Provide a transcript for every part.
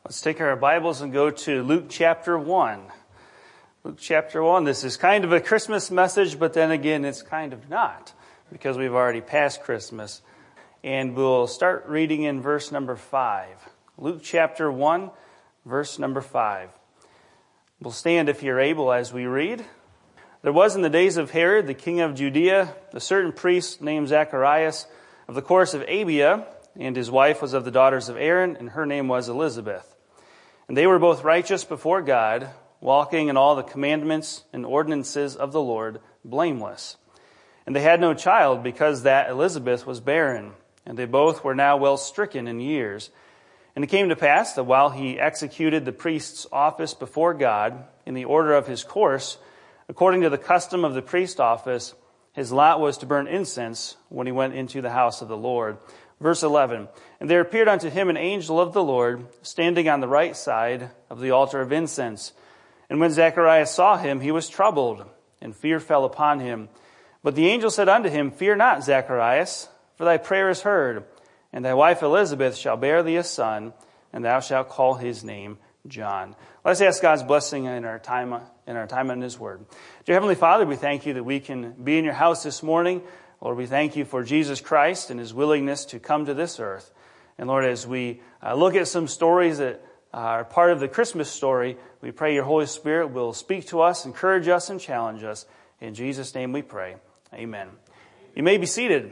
Let's take our Bibles and go to Luke chapter 1. Luke chapter 1. This is kind of a Christmas message, but then again, it's kind of not, because we've already passed Christmas. And we'll start reading in verse number 5. Luke chapter 1, verse number 5. We'll stand if you're able as we read. There was in the days of Herod, the king of Judea, a certain priest named Zacharias of the course of Abia, and his wife was of the daughters of Aaron, and her name was Elizabeth. And they were both righteous before God, walking in all the commandments and ordinances of the Lord, blameless. And they had no child, because that Elizabeth was barren, and they both were now well stricken in years. And it came to pass that while he executed the priest's office before God, in the order of his course, according to the custom of the priest office, his lot was to burn incense when he went into the house of the Lord. Verse 11, and there appeared unto him an angel of the Lord, standing on the right side of the altar of incense. And when Zacharias saw him, he was troubled, and fear fell upon him. But the angel said unto him, Fear not, Zacharias, for thy prayer is heard, and thy wife Elizabeth shall bear thee a son, and thou shalt call his name John. Let's ask God's blessing in our time in his word. Dear Heavenly Father, we thank you that we can be in your house this morning. Lord, we thank you for Jesus Christ and his willingness to come to this earth. And Lord, as we look at some stories that are part of the Christmas story, we pray your Holy Spirit will speak to us, encourage us, and challenge us. In Jesus' name we pray. Amen. You may be seated.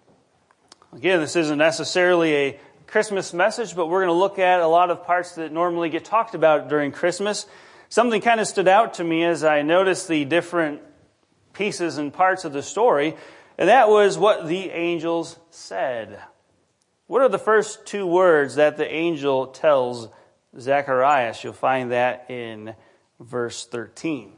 Again, this isn't necessarily a Christmas message, but we're going to look at a lot of parts that normally get talked about during Christmas. Something kind of stood out to me as I noticed the different pieces and parts of the story. And that was what the angels said. What are the first two words that the angel tells Zacharias? You'll find that in verse 13.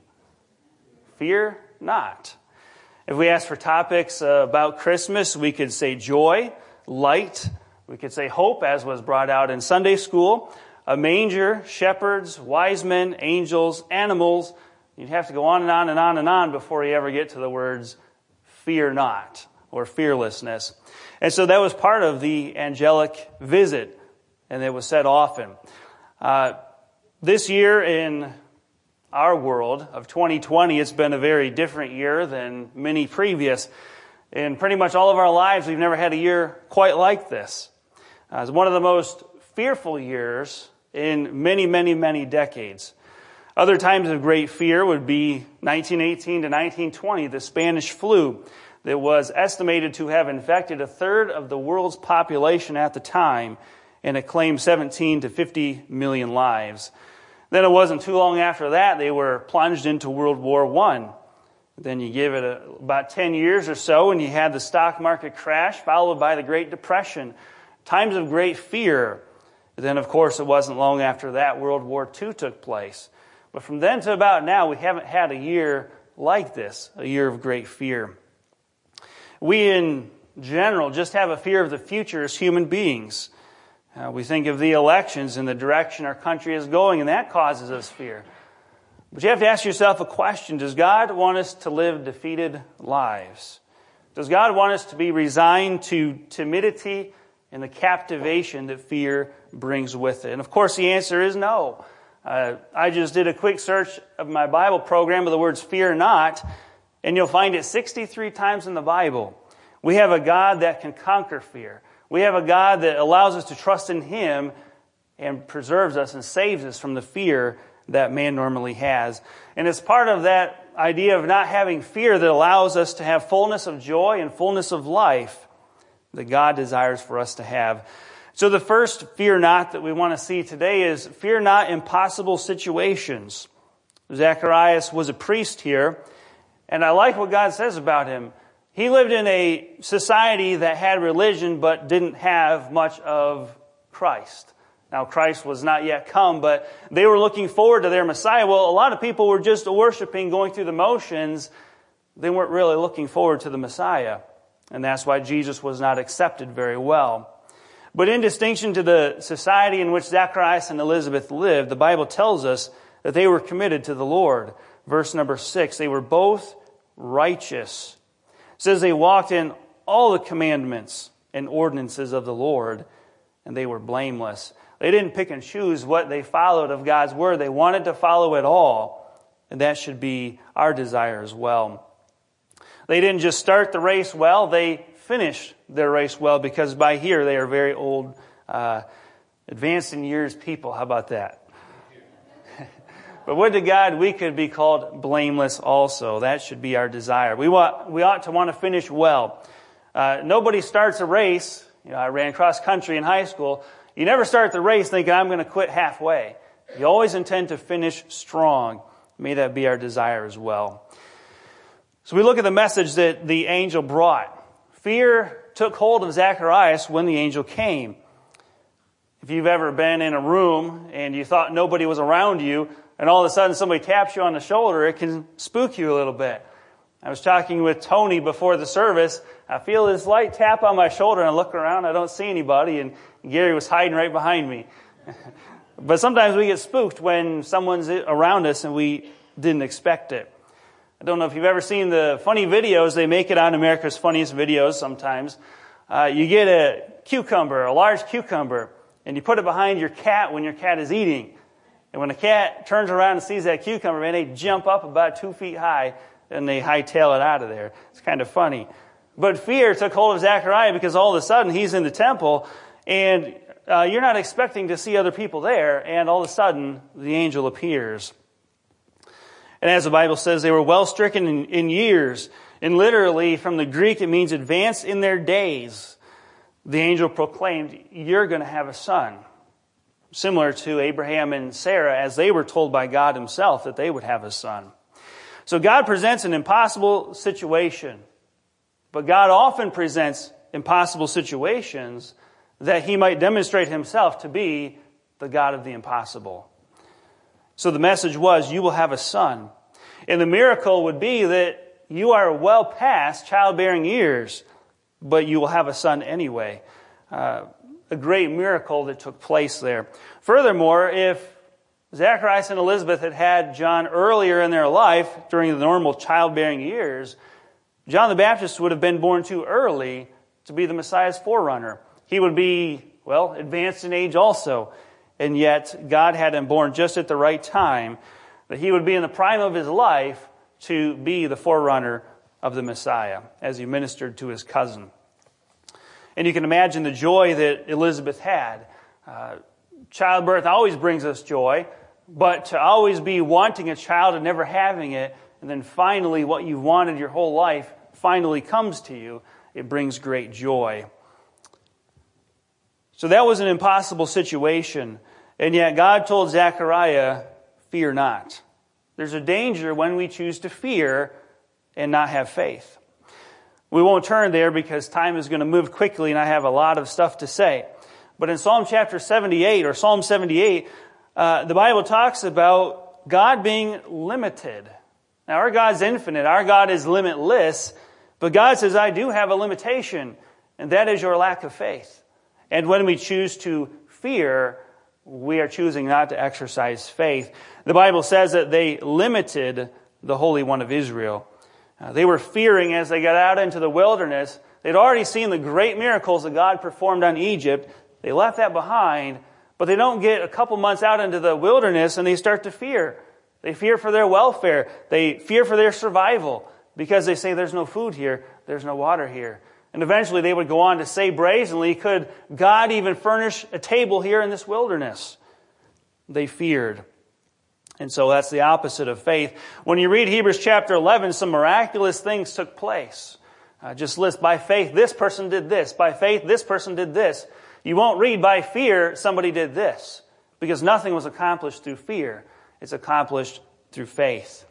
Fear not. If we ask for topics about Christmas, we could say joy, light. We could say hope, as was brought out in Sunday school. A manger, shepherds, wise men, angels, animals. You'd have to go on and on and on and on before you ever get to the words fear not, or fearlessness. And so that was part of the angelic visit, and it was said often. This year in our world of 2020, it's been a very different year than many previous. In pretty much all of our lives, we've never had a year quite like this. It's one of the most fearful years in many, many, many decades. Other times of great fear would be 1918 to 1920, the Spanish flu that was estimated to have infected a third of the world's population at the time, and it claimed 17 to 50 million lives. Then it wasn't too long after that, they were plunged into World War I. Then you give it about 10 years or so, and you had the stock market crash, followed by the Great Depression. Times of great fear. Then, of course, it wasn't long after that World War II took place. But from then to about now, we haven't had a year like this, a year of great fear. We, in general, just have a fear of the future as human beings. We think of the elections and the direction our country is going, and that causes us fear. But you have to ask yourself a question. Does God want us to live defeated lives? Does God want us to be resigned to timidity and the captivation that fear brings with it? And of course, the answer is no. I just did a quick search of my Bible program of the words fear not, and you'll find it 63 times in the Bible. We have a God that can conquer fear. We have a God that allows us to trust in him and preserves us and saves us from the fear that man normally has. And it's part of that idea of not having fear that allows us to have fullness of joy and fullness of life that God desires for us to have. So the first fear not that we want to see today is fear not impossible situations. Zacharias was a priest here, and I like what God says about him. He lived in a society that had religion but didn't have much of Christ. Now, Christ was not yet come, but they were looking forward to their Messiah. Well, a lot of people were just worshiping, going through the motions. They weren't really looking forward to the Messiah. And that's why Jesus was not accepted very well. But in distinction to the society in which Zacharias and Elizabeth lived, the Bible tells us that they were committed to the Lord. Verse number 6, they were both righteous. It says they walked in all the commandments and ordinances of the Lord, and they were blameless. They didn't pick and choose what they followed of God's word. They wanted to follow it all. And that should be our desire as well. They didn't just start the race well, they finished their race well, because by here they are very old, advanced in years people. How about that? But would to God we could be called blameless also. That should be our desire. We ought to want to finish well. Nobody starts a race. I ran cross country in high school. You never start the race thinking, I'm going to quit halfway. You always intend to finish strong. May that be our desire as well. So we look at the message that the angel brought. Fear took hold of Zacharias when the angel came. If you've ever been in a room and you thought nobody was around you, and all of a sudden somebody taps you on the shoulder, it can spook you a little bit. I was talking with Tony before the service. I feel this light tap on my shoulder, and I look around, I don't see anybody, and Gary was hiding right behind me. But sometimes we get spooked when someone's around us and we didn't expect it. I don't know if you've ever seen the funny videos. They make it on America's Funniest Videos sometimes. You get a cucumber, a large cucumber, and you put it behind your cat when your cat is eating. And when the cat turns around and sees that cucumber, man, they jump up about 2 feet high and they hightail it out of there. It's kind of funny. But fear took hold of Zechariah because all of a sudden he's in the temple and you're not expecting to see other people there, and all of a sudden the angel appears. And as the Bible says, they were well stricken in years. And literally from the Greek it means advanced in their days. The angel proclaimed, you're going to have a son. Similar to Abraham and Sarah, as they were told by God himself that they would have a son. So God presents an impossible situation. But God often presents impossible situations that he might demonstrate himself to be the God of the impossible. So the message was, you will have a son. And the miracle would be that you are well past childbearing years, but you will have a son anyway. A great miracle that took place there. Furthermore, if Zacharias and Elizabeth had had John earlier in their life, during the normal childbearing years, John the Baptist would have been born too early to be the Messiah's forerunner. He would be, advanced in age also. And yet, God had him born just at the right time, that he would be in the prime of his life to be the forerunner of the Messiah, as he ministered to his cousin. And you can imagine the joy that Elizabeth had. Childbirth always brings us joy, but to always be wanting a child and never having it, and then finally what you've wanted your whole life finally comes to you, it brings great joy. So that was an impossible situation, and yet God told Zechariah, fear not. There's a danger when we choose to fear and not have faith. We won't turn there because time is going to move quickly and I have a lot of stuff to say. But in Psalm 78, the Bible talks about God being limited. Now our God's infinite, our God is limitless, but God says, I do have a limitation, and that is your lack of faith. And when we choose to fear, we are choosing not to exercise faith. The Bible says that they limited the Holy One of Israel. They were fearing as they got out into the wilderness. They'd already seen the great miracles that God performed on Egypt. They left that behind, but they don't get a couple months out into the wilderness and they start to fear. They fear for their welfare. They fear for their survival because they say there's no food here, there's no water here. And eventually they would go on to say brazenly, could God even furnish a table here in this wilderness? They feared. And so that's the opposite of faith. When you read Hebrews chapter 11, some miraculous things took place. Just list, by faith, this person did this. By faith, this person did this. You won't read, by fear, somebody did this. Because nothing was accomplished through fear. It's accomplished through faith.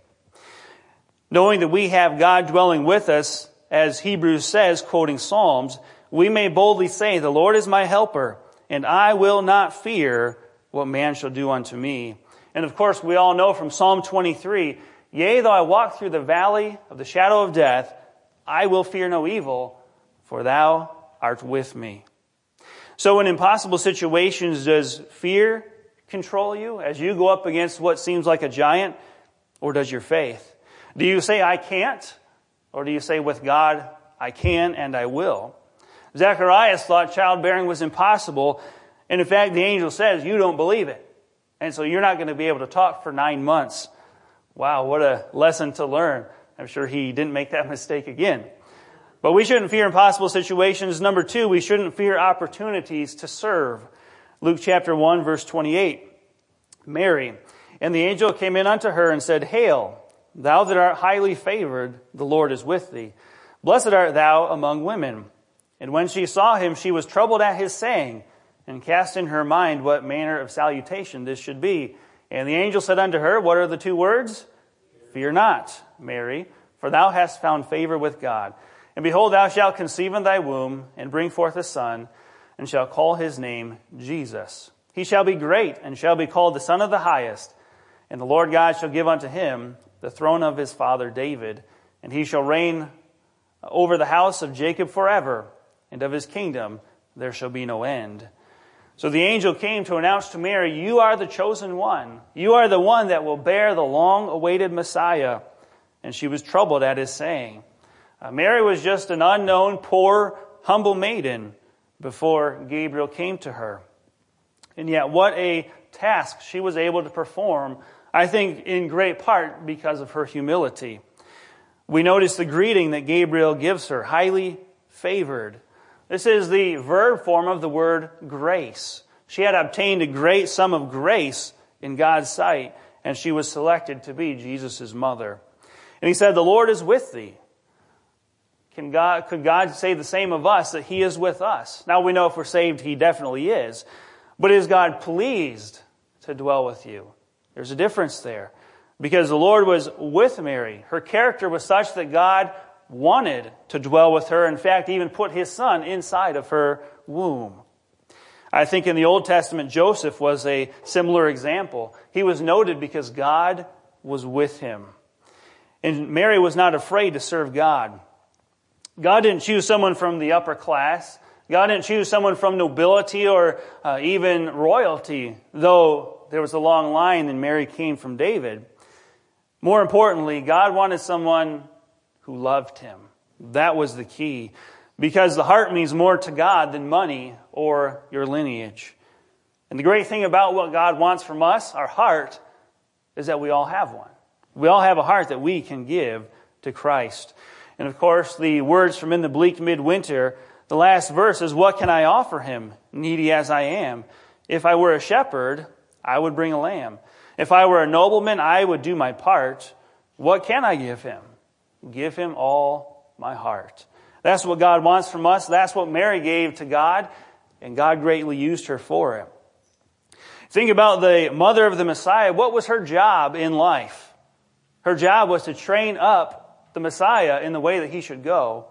Knowing that we have God dwelling with us, as Hebrews says, quoting Psalms, we may boldly say, the Lord is my helper, and I will not fear what man shall do unto me. And of course, we all know from Psalm 23, yea, though I walk through the valley of the shadow of death, I will fear no evil, for thou art with me. So in impossible situations, does fear control you as you go up against what seems like a giant, or does your faith? Do you say, I can't? Or do you say, with God, I can and I will? Zacharias thought childbearing was impossible, And in fact, the angel says, you don't believe it. And so you're not going to be able to talk for 9 months. Wow, what a lesson to learn. I'm sure he didn't make that mistake again. But we shouldn't fear impossible situations. Number 2, we shouldn't fear opportunities to serve. Luke chapter 1, verse 28. Mary, and the angel came in unto her and said, Hail, thou that art highly favored, the Lord is with thee. Blessed art thou among women. And when she saw him, she was troubled at his saying, and cast in her mind what manner of salutation this should be. And the angel said unto her, What are the 2 words? Fear not, Mary, for thou hast found favor with God. And behold, thou shalt conceive in thy womb, and bring forth a son, and shalt call his name Jesus. He shall be great, and shall be called the Son of the Highest. And the Lord God shall give unto him the throne of his father David, and he shall reign over the house of Jacob forever, and of his kingdom there shall be no end. So the angel came to announce to Mary, you are the chosen one. You are the one that will bear the long-awaited Messiah. And she was troubled at his saying. Mary was just an unknown, poor, humble maiden before Gabriel came to her. And yet what a task she was able to perform, I think in great part because of her humility. We notice the greeting that Gabriel gives her, highly favored. This is the verb form of the word grace. She had obtained a great sum of grace in God's sight, and she was selected to be Jesus' mother. And he said, the Lord is with thee. Could God say the same of us, that he is with us? Now we know if we're saved, he definitely is. But is God pleased to dwell with you? There's a difference there. Because the Lord was with Mary. Her character was such that God wanted to dwell with her. In fact, even put his son inside of her womb. I think in the Old Testament, Joseph was a similar example. He was noted because God was with him. And Mary was not afraid to serve God. God didn't choose someone from the upper class. God didn't choose someone from nobility or even royalty, though there was a long line and Mary came from David. More importantly, God wanted someone who loved him. That was the key. Because the heart means more to God than money or your lineage. And the great thing about what God wants from us, our heart, is that we all have one. We all have a heart that we can give to Christ. And of course, the words from In the Bleak Midwinter, the last verse is, what can I offer him, needy as I am? If I were a shepherd, I would bring a lamb. If I were a nobleman, I would do my part. What can I give him? Give him all my heart. That's what God wants from us. That's what Mary gave to God, and God greatly used her for it. Think about the mother of the Messiah. What was her job in life? Her job was to train up the Messiah in the way that he should go.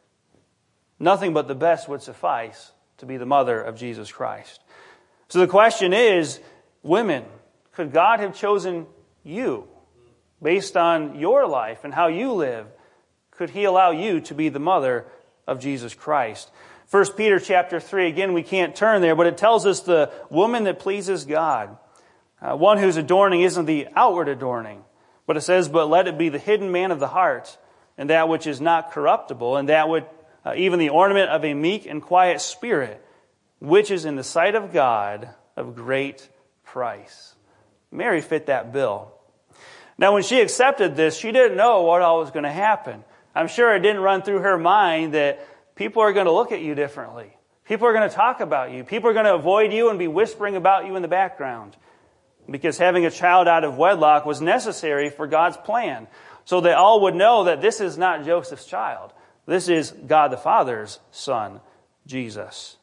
Nothing but the best would suffice to be the mother of Jesus Christ. So the question is, women, could God have chosen you based on your life and how you live? Could he allow you to be the mother of Jesus Christ? 1 Peter chapter 3, again, we can't turn there, but it tells us the woman that pleases God. One whose adorning isn't the outward adorning, but it says, but let it be the hidden man of the heart, and that which is not corruptible, and that which even the ornament of a meek and quiet spirit, which is in the sight of God of great price. Mary fit that bill. Now, when she accepted this, she didn't know what all was going to happen. I'm sure it didn't run through her mind that people are going to look at you differently. People are going to talk about you. People are going to avoid you and be whispering about you in the background. Because having a child out of wedlock was necessary for God's plan. So they all would know that this is not Joseph's child. This is God the Father's son, Jesus.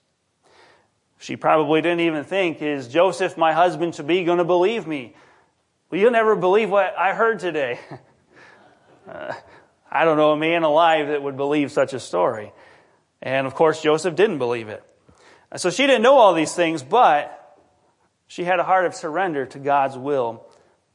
She probably didn't even think, is Joseph, my husband-to-be, going to believe me? Well, you'll never believe what I heard today. I don't know a man alive that would believe such a story. And of course, Joseph didn't believe it. So she didn't know all these things, but she had a heart of surrender to God's will.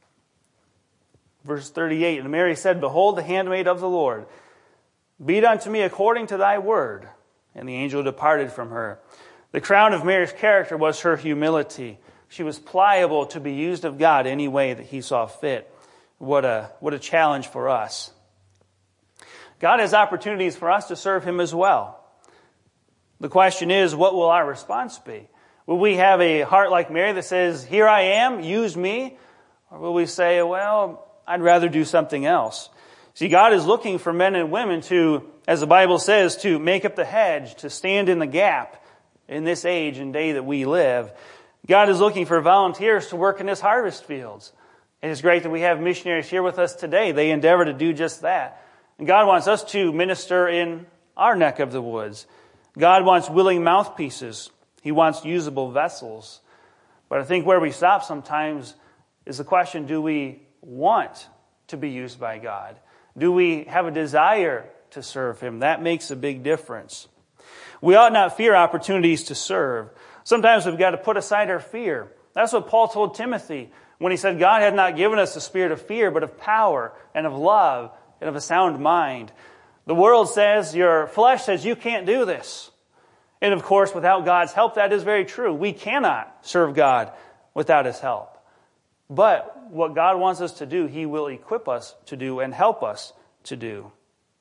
Verse 38, and Mary said, behold, the handmaid of the Lord. Be it unto me according to thy word. And the angel departed from her. The crown of Mary's character was her humility. She was pliable to be used of God any way that he saw fit. What a challenge for us. God has opportunities for us to serve him as well. The question is, what will our response be? Will we have a heart like Mary that says, here I am, use me? Or will we say, well, I'd rather do something else? See, God is looking for men and women to, as the Bible says, to make up the hedge, to stand in the gap in this age and day that we live. God is looking for volunteers to work in His harvest fields. It is great that we have missionaries here with us today. They endeavor to do just that. And God wants us to minister in our neck of the woods. God wants willing mouthpieces. He wants usable vessels. But I think where we stop sometimes is the question, do we want to be used by God? Do we have a desire to serve Him? That makes a big difference. We ought not fear opportunities to serve. Sometimes we've got to put aside our fear. That's what Paul told Timothy when he said, God had not given us a spirit of fear, but of power and of love and of a sound mind. The world says, your flesh says you can't do this. And of course, without God's help, that is very true. We cannot serve God without His help. But what God wants us to do, He will equip us to do and help us to do.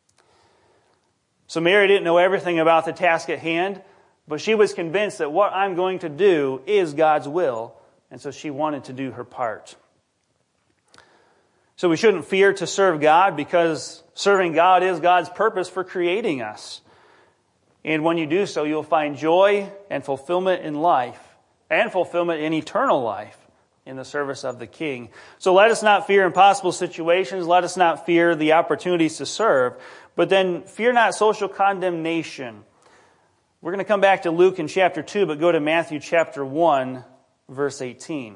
So Mary didn't know everything about the task at hand, but she was convinced that what I'm going to do is God's will, and so she wanted to do her part. So we shouldn't fear to serve God, because serving God is God's purpose for creating us. And when you do so, you'll find joy and fulfillment in life, and fulfillment in eternal life in the service of the King. So let us not fear impossible situations. Let us not fear the opportunities to serve. But then fear not social condemnation. We're going to come back to Luke in chapter 2, but go to Matthew chapter 1, verse 18.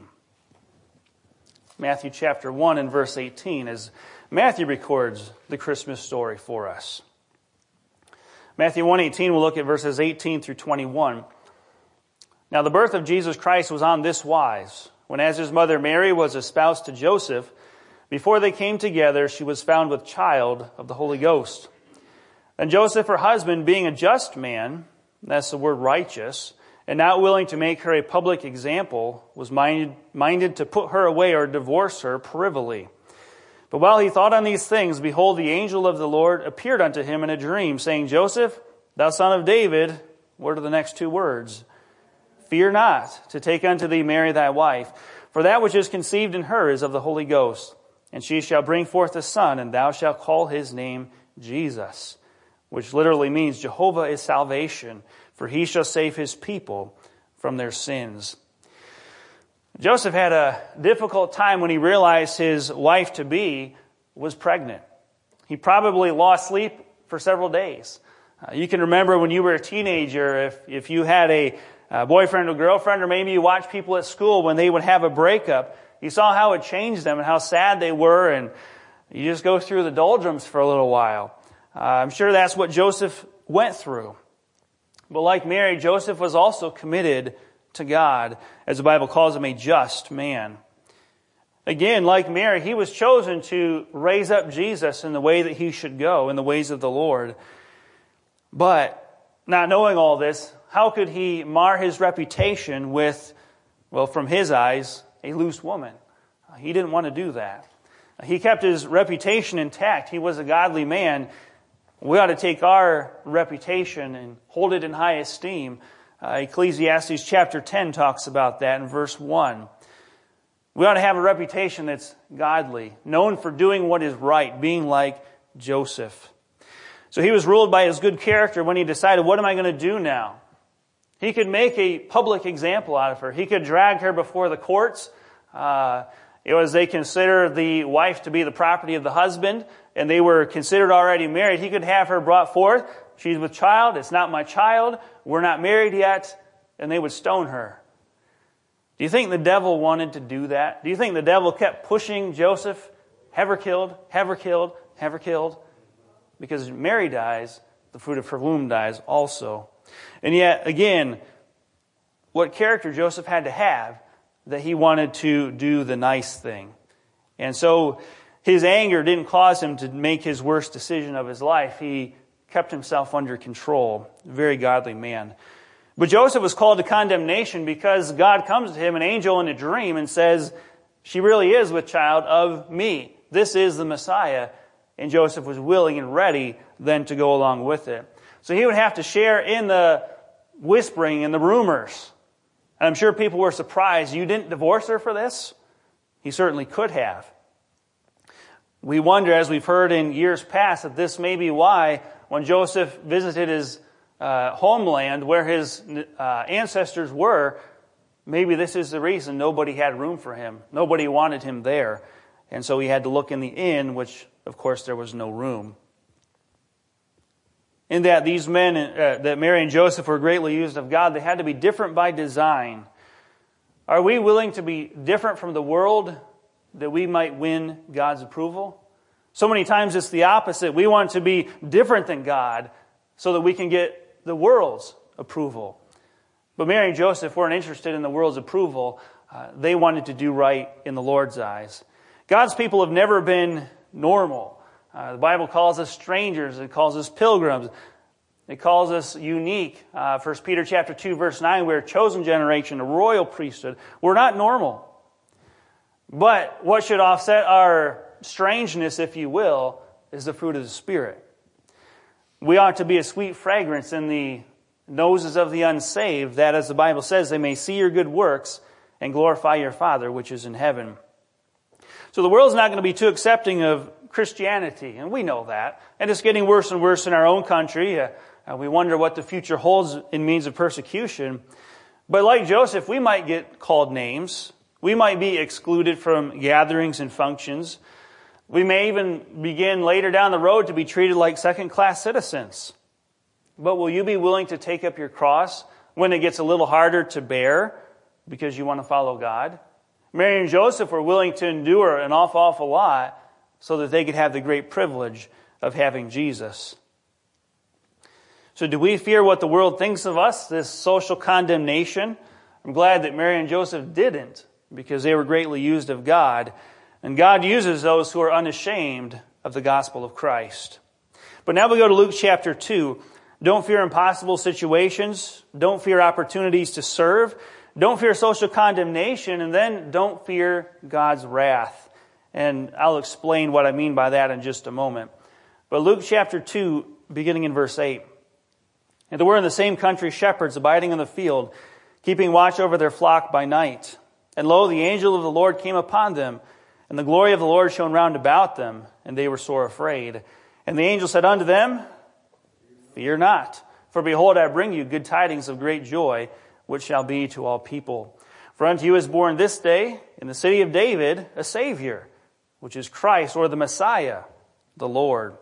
Matthew chapter 1 and verse 18, as Matthew records the Christmas story for us. Matthew 1:18, we'll look at verses 18 through 21. Now the birth of Jesus Christ was on this wise. When as His mother Mary was espoused to Joseph, before they came together, she was found with child of the Holy Ghost. And Joseph, her husband, being a just man, that's the word righteous, and not willing to make her a public example, was minded to put her away or divorce her privily. But while he thought on these things, behold, the angel of the Lord appeared unto him in a dream, saying, Joseph, thou son of David, what are the next two words? Fear not to take unto thee Mary thy wife, for that which is conceived in her is of the Holy Ghost. And she shall bring forth a son, and thou shalt call his name Jesus, which literally means Jehovah is salvation, for he shall save his people from their sins. Joseph had a difficult time when he realized his wife-to-be was pregnant. He probably lost sleep for several days. You can remember when you were a teenager, if you had a boyfriend or girlfriend, or maybe you watched people at school when they would have a breakup, you saw how it changed them and how sad they were, and you just go through the doldrums for a little while. I'm sure that's what Joseph went through. But like Mary, Joseph was also committed to God, as the Bible calls him, a just man. Again, like Mary, he was chosen to raise up Jesus in the way that he should go, in the ways of the Lord. But not knowing all this, how could he mar his reputation with, well, from his eyes, a loose woman? He didn't want to do that. He kept his reputation intact. He was a godly man. We ought to take our reputation and hold it in high esteem. Ecclesiastes chapter 10 talks about that in verse 1. We ought to have a reputation that's godly, known for doing what is right, being like Joseph. So he was ruled by his good character when he decided, what am I going to do now? He could make a public example out of her. He could drag her before the courts. They consider the wife to be the property of the husband, and they were considered already married. He could have her brought forth. She's with child. It's not my child. We're not married yet. And they would stone her. Do you think the devil wanted to do that? Do you think the devil kept pushing Joseph? Have her killed, have her killed, have her killed. Because Mary dies, the fruit of her womb dies also. And yet, again, what character Joseph had to have that he wanted to do the nice thing. And so his anger didn't cause him to make his worst decision of his life. He kept himself under control. Very godly man. But Joseph was called to condemnation because God comes to him, an angel in a dream, and says, she really is with child of me. This is the Messiah. And Joseph was willing and ready then to go along with it. So he would have to share in the whispering and the rumors. And I'm sure people were surprised. You didn't divorce her for this? He certainly could have. We wonder, as we've heard in years past, that this may be why when Joseph visited his homeland where his ancestors were, maybe this is the reason nobody had room for him. Nobody wanted him there. And so he had to look in the inn, which, of course, there was no room. In that these men, that Mary and Joseph were greatly used of God, they had to be different by design. Are we willing to be different from the world that we might win God's approval? So many times it's the opposite. We want to be different than God so that we can get the world's approval. But Mary and Joseph weren't interested in the world's approval. They wanted to do right in the Lord's eyes. God's people have never been normal. The Bible calls us strangers. It calls us pilgrims. It calls us unique. 1 Peter chapter 2, verse 9, we're a chosen generation, a royal priesthood. We're not normal. But what should offset our strangeness, if you will, is the fruit of the Spirit. We ought to be a sweet fragrance in the noses of the unsaved, that, as the Bible says, they may see your good works and glorify your Father which is in heaven. So the world's not going to be too accepting of Christianity, and we know that. And it's getting worse and worse in our own country. We wonder what the future holds in means of persecution. But like Joseph, we might get called names. We might be excluded from gatherings and functions. We may even begin later down the road to be treated like second-class citizens. But will you be willing to take up your cross when it gets a little harder to bear because you want to follow God? Mary and Joseph were willing to endure an awful lot so that they could have the great privilege of having Jesus. So do we fear what the world thinks of us, this social condemnation? I'm glad that Mary and Joseph didn't, because they were greatly used of God. And God uses those who are unashamed of the gospel of Christ. But now we go to Luke chapter 2. Don't fear impossible situations. Don't fear opportunities to serve. Don't fear social condemnation. And then don't fear God's wrath. And I'll explain what I mean by that in just a moment. But Luke chapter 2, beginning in verse 8. And there were in the same country shepherds abiding in the field, keeping watch over their flock by night. And lo, the angel of the Lord came upon them, and the glory of the Lord shone round about them, and they were sore afraid. And the angel said unto them, Fear not, for behold, I bring you good tidings of great joy, which shall be to all people. For unto you is born this day in the city of David a Savior, which is Christ, or the Messiah, the Lord.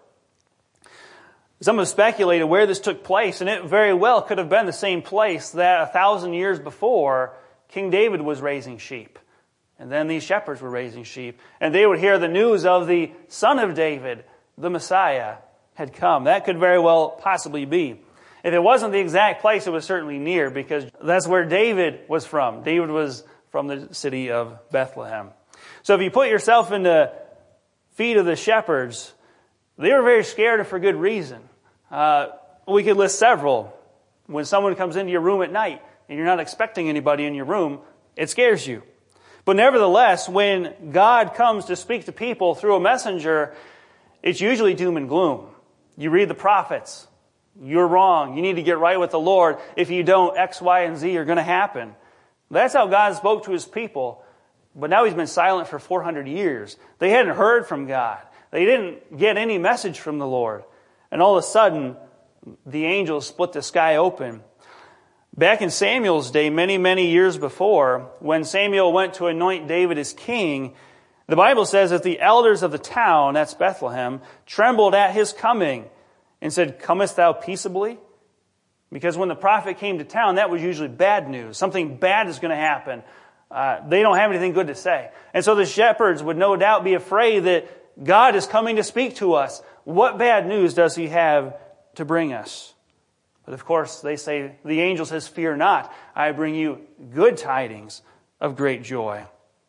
Some have speculated where this took place, and it very well could have been the same place that 1,000 years before King David was raising sheep. And then these shepherds were raising sheep. And they would hear the news of the Son of David, the Messiah, had come. That could very well possibly be. If it wasn't the exact place, it was certainly near, because that's where David was from. David was from the city of Bethlehem. So if you put yourself in the feet of the shepherds, they were very scared, and for good reason. We could list several. When someone comes into your room at night and you're not expecting anybody in your room, it scares you. But nevertheless, when God comes to speak to people through a messenger, it's usually doom and gloom. You read the prophets. You're wrong. You need to get right with the Lord. If you don't, X, Y, and Z are going to happen. That's how God spoke to His people. But now He's been silent for 400 years. They hadn't heard from God. They didn't get any message from the Lord. And all of a sudden, the angels split the sky open. Back in Samuel's day, many years before, when Samuel went to anoint David as king, the Bible says that the elders of the town, that's Bethlehem, trembled at his coming and said, Comest thou peaceably? Because when the prophet came to town, that was usually bad news. Something bad is going to happen. They don't have anything good to say. And so the shepherds would no doubt be afraid that God is coming to speak to us. What bad news does He have to bring us? But of course, they say, the angel says, Fear not, I bring you good tidings of great joy.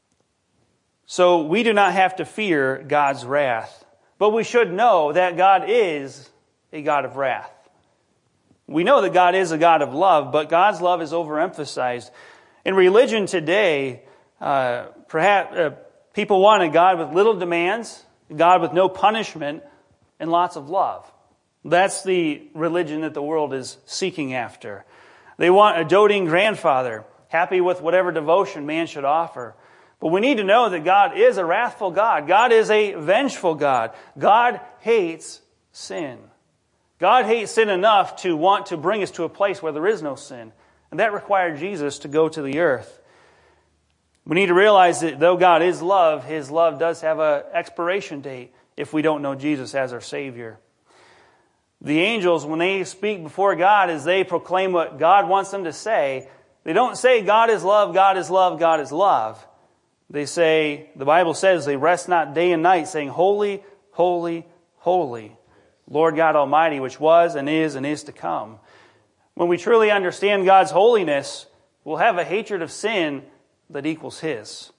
So we do not have to fear God's wrath, but we should know that God is a God of wrath. We know that God is a God of love, but God's love is overemphasized. In religion today, perhaps people want a God with little demands, a God with no punishment, and lots of love. That's the religion that the world is seeking after. They want a doting grandfather happy with whatever devotion man should offer. But we need to know that God is a wrathful God. God is a vengeful God. God hates sin. God hates sin enough to want to bring us to a place where there is no sin. And that required Jesus to go to the earth. We need to realize that though God is love, His love does have an expiration date if we don't know Jesus as our Savior. The angels, when they speak before God, as they proclaim what God wants them to say, they don't say God is love, God is love, God is love. They say, the Bible says, they rest not day and night, saying, Holy, holy, holy, Lord God Almighty, which was and is to come. When we truly understand God's holiness, we'll have a hatred of sin that equals His.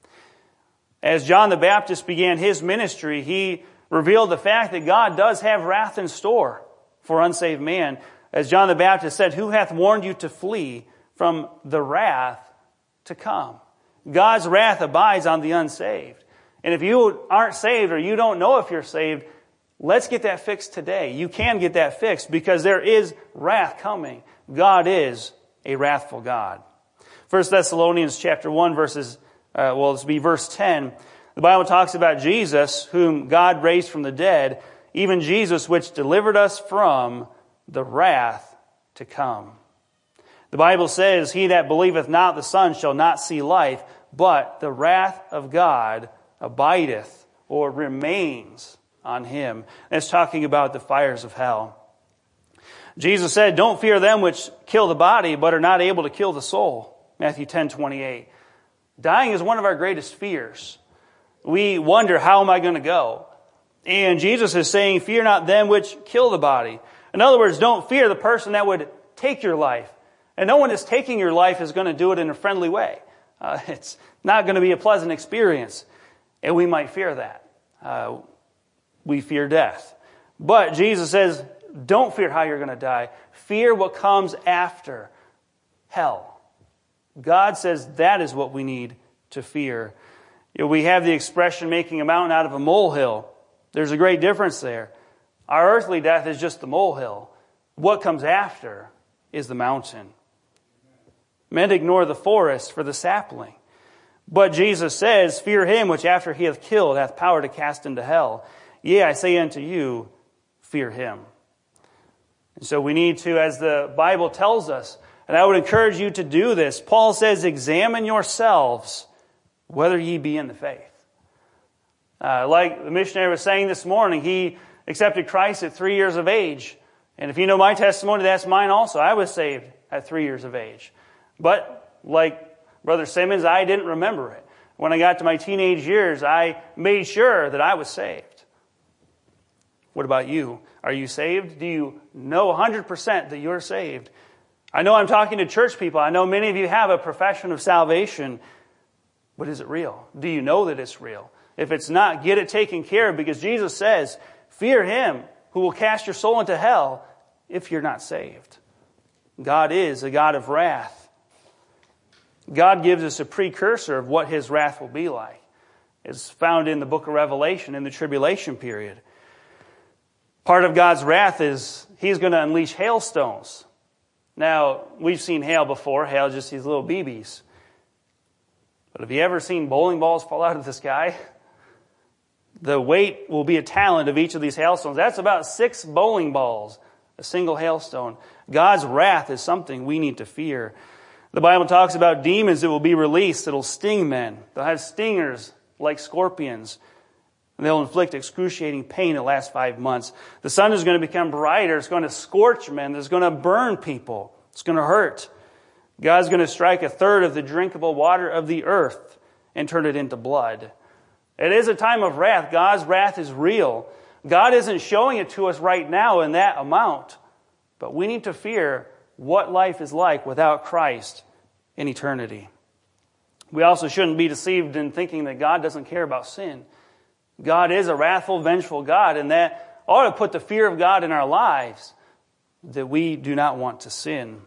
As John the Baptist began his ministry, he revealed the fact that God does have wrath in store for unsaved man. As John the Baptist said, who hath warned you to flee from the wrath to come? God's wrath abides on the unsaved. And if you aren't saved or you don't know if you're saved, let's get that fixed today. You can get that fixed because there is wrath coming. God is a wrathful God. 1 Thessalonians chapter 1 verse 10. The Bible talks about Jesus, whom God raised from the dead, even Jesus which delivered us from the wrath to come. The Bible says, he that believeth not the Son shall not see life, but the wrath of God abideth or remains on him. And it's talking about the fires of hell. Jesus said, don't fear them which kill the body, but are not able to kill the soul. Matthew 10:28. Dying is one of our greatest fears. We wonder, how am I going to go? And Jesus is saying, fear not them which kill the body. In other words, don't fear the person that would take your life. And no one that's taking your life is going to do it in a friendly way. It's not going to be a pleasant experience. And we might fear that. We fear death. But Jesus says, don't fear how you're going to die. Fear what comes after hell. God says that is what we need to fear. You know, we have the expression making a mountain out of a molehill. There's a great difference there. Our earthly death is just the molehill. What comes after is the mountain. Men ignore the forest for the sapling. But Jesus says, fear him which after he hath killed hath power to cast into hell. Yea, I say unto you, fear him. And so we need to, as the Bible tells us, and I would encourage you to do this, Paul says, examine yourselves whether ye be in the faith. Like the missionary was saying this morning, he accepted Christ at 3 years of age. And if you know my testimony, that's mine also. I was saved at 3 years of age. But like Brother Simmons, I didn't remember it. When I got to my teenage years, I made sure that I was saved. What about you? Are you saved? Do you know 100% that you're saved? I know I'm talking to church people. I know many of you have a profession of salvation. But is it real? Do you know that it's real? If it's not, get it taken care of, because Jesus says, fear him who will cast your soul into hell if you're not saved. God is a God of wrath. God gives us a precursor of what his wrath will be like. It's found in the book of Revelation in the tribulation period. Part of God's wrath is he's going to unleash hailstones. Now, we've seen hail before. Hail, just these little BBs. But have you ever seen bowling balls fall out of the sky? The weight will be a talent of each of these hailstones. That's about 6 bowling balls, a single hailstone. God's wrath is something we need to fear. The Bible talks about demons that will be released that will sting men. They'll have stingers like scorpions. And they'll inflict excruciating pain that lasts 5 months. The sun is going to become brighter. It's going to scorch men. It's going to burn people. It's going to hurt. God's going to strike 1/3 of the drinkable water of the earth and turn it into blood. It is a time of wrath. God's wrath is real. God isn't showing it to us right now in that amount. But we need to fear what life is like without Christ in eternity. We also shouldn't be deceived in thinking that God doesn't care about sin. God is a wrathful, vengeful God, and that ought to put the fear of God in our lives, that we do not want to sin.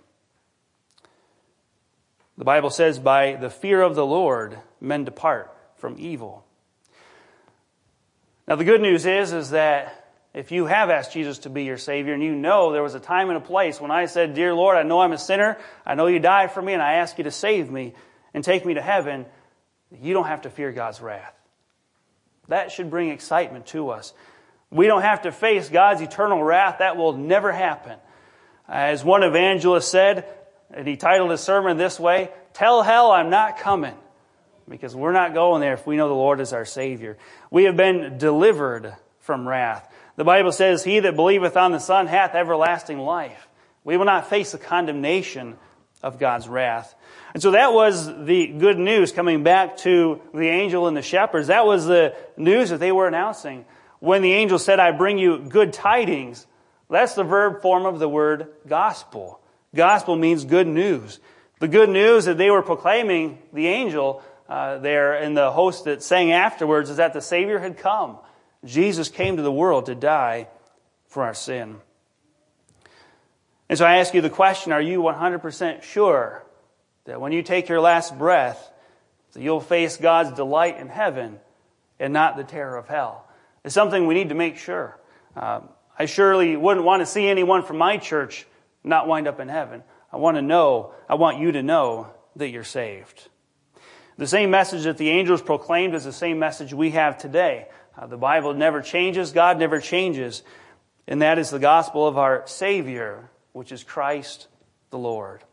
The Bible says, by the fear of the Lord, men depart from evil. Now the good news is that If you have asked Jesus to be your Savior, and you know there was a time and a place when I said, "Dear Lord, I know I'm a sinner. I know you died for me, and I ask you to save me and take me to heaven," you don't have to fear God's wrath. That should bring excitement to us. We don't have to face God's eternal wrath. That will never happen. As one evangelist said, and he titled his sermon this way, "Tell hell I'm not coming," because we're not going there if we know the Lord is our Savior. We have been delivered from wrath. The Bible says, "He that believeth on the Son hath everlasting life." We will not face the condemnation of God's wrath. And so that was the good news, coming back to the angel and the shepherds. That was the news that they were announcing. When the angel said, "I bring you good tidings," that's the verb form of the word gospel. Gospel means good news. The good news that they were proclaiming, the angel there and the host that sang afterwards, is that the Savior had come. Jesus came to the world to die for our sin. And so I ask you the question, are you 100% sure that when you take your last breath, that you'll face God's delight in heaven and not the terror of hell? It's something we need to make sure. I surely wouldn't want to see anyone from my church not wind up in heaven. I want you to know that you're saved. The same message that the angels proclaimed is the same message we have today. The Bible never changes, God never changes, and that is the gospel of our Savior, which is Christ the Lord.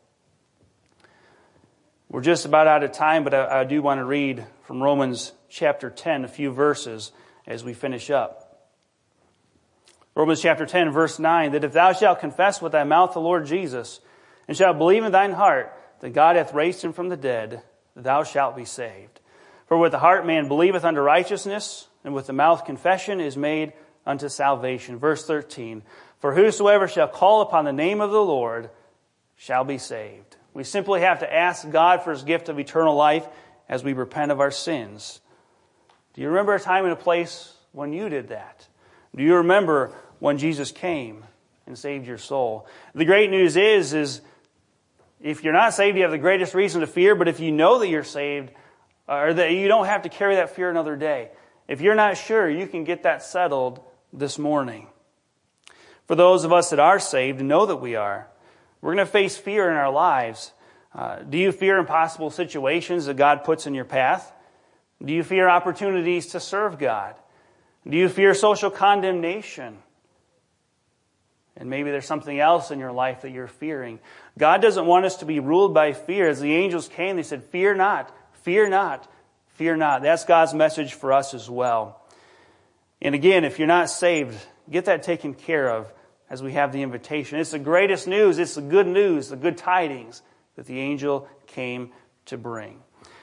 We're just about out of time, but I do want to read from Romans chapter 10, a few verses as we finish up. Romans chapter 10, verse 9, "That if thou shalt confess with thy mouth the Lord Jesus, and shalt believe in thine heart that God hath raised him from the dead, thou shalt be saved. For with the heart man believeth unto righteousness, and with the mouth confession is made unto salvation." Verse 13, "For whosoever shall call upon the name of the Lord shall be saved." We simply have to ask God for his gift of eternal life as we repent of our sins. Do you remember a time and a place when you did that? Do you remember when Jesus came and saved your soul? The great news is if you're not saved, you have the greatest reason to fear, but if you know that you're saved, or that you don't have to carry that fear another day. If you're not sure, you can get that settled this morning. For those of us that are saved and know that we are, we're going to face fear in our lives. Do you fear impossible situations that God puts in your path? Do you fear opportunities to serve God? Do you fear social condemnation? And maybe there's something else in your life that you're fearing. God doesn't want us to be ruled by fear. As the angels came, they said, "Fear not, fear not, fear not." That's God's message for us as well. And again, if you're not saved, get that taken care of as we have the invitation. It's the greatest news. It's the good news, the good tidings that the angel came to bring.